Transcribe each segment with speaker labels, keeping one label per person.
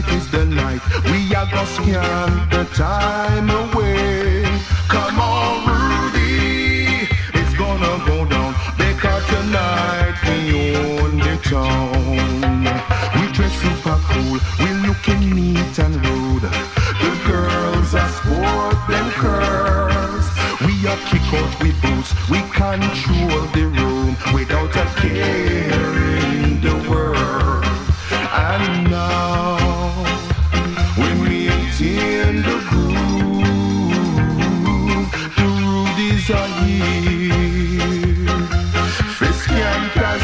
Speaker 1: is the night. We are gonna scan the time away. Come on, Rudy, it's gonna go down. Because tonight we own the town. We dress super cool, we looking neat and rude. The girls are sport them curves. We are kick out with boots, we control the room without a care in the world. And now we maintain the groove. The Rudies are here, Frisky and as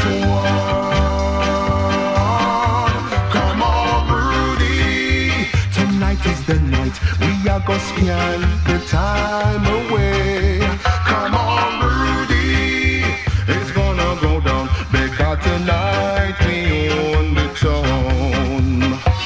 Speaker 1: one. Come on, Rudy, tonight is the night. We are gonna scan the time away. Come on, Rudy, it's gonna go down. Because tonight we own the town.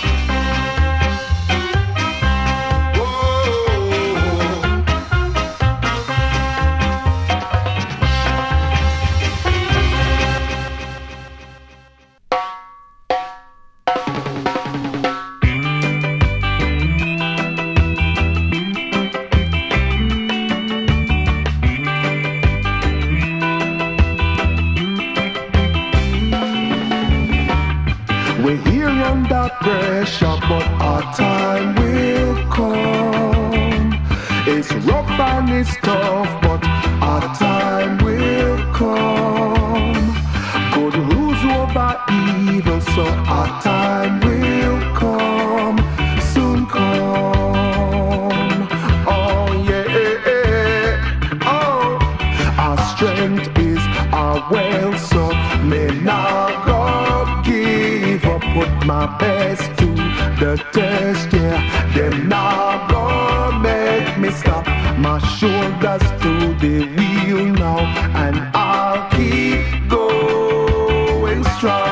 Speaker 1: We're here under pressure, but our time will come. It's rough and it's tough, but our time will come. Good rules over evil, so our time will come, soon come. Oh yeah, oh, our strength is our wealth, so may not go give up. Put my best to the test, yeah. Them not gonna make me stop. My shoulders to the wheel now, and I'll keep going strong.